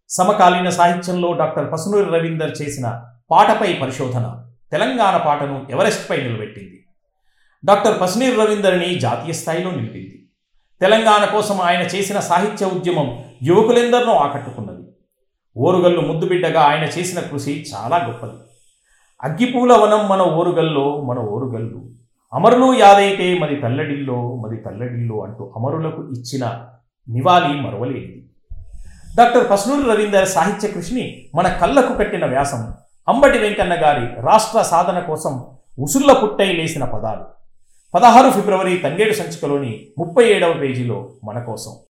సమకాలీన సాహిత్యంలో డాక్టర్ పసునూరి రవీందర్ చేసిన పాటపై పరిశోధన తెలంగాణ పాటను ఎవరెస్ట్పై నిలబెట్టింది. డాక్టర్ పసునూరి రవీందర్ని జాతీయ స్థాయిలో నిలిపింది. తెలంగాణ కోసం ఆయన చేసిన సాహిత్య ఉద్యమం యువకులెందరినో ఆకట్టుకున్నది. ఓరుగల్లు ముద్దుబిడ్డగా ఆయన చేసిన కృషి చాలా గొప్పది. అగ్గిపూల వనం మన ఓరుగల్లో మన ఓరుగల్లు, అమరులు యాదైతే మది తల్లడిల్లో అంటూ అమరులకు ఇచ్చిన నివాళి మరవలేనిది. డాక్టర్ పసునూరి రవీందర్ సాహిత్య కృషిని మన కళ్ళకు కట్టిన వ్యాసం అంబటి వెంకన్న గారి రాష్ట్ర సాధన కోసం ఉసుళ్ళ పుట్టై లేసిన పదాలు. 16 ఫిబ్రవరి తంగేడు సంచికలోని 37వ పేజీలో మన కోసం.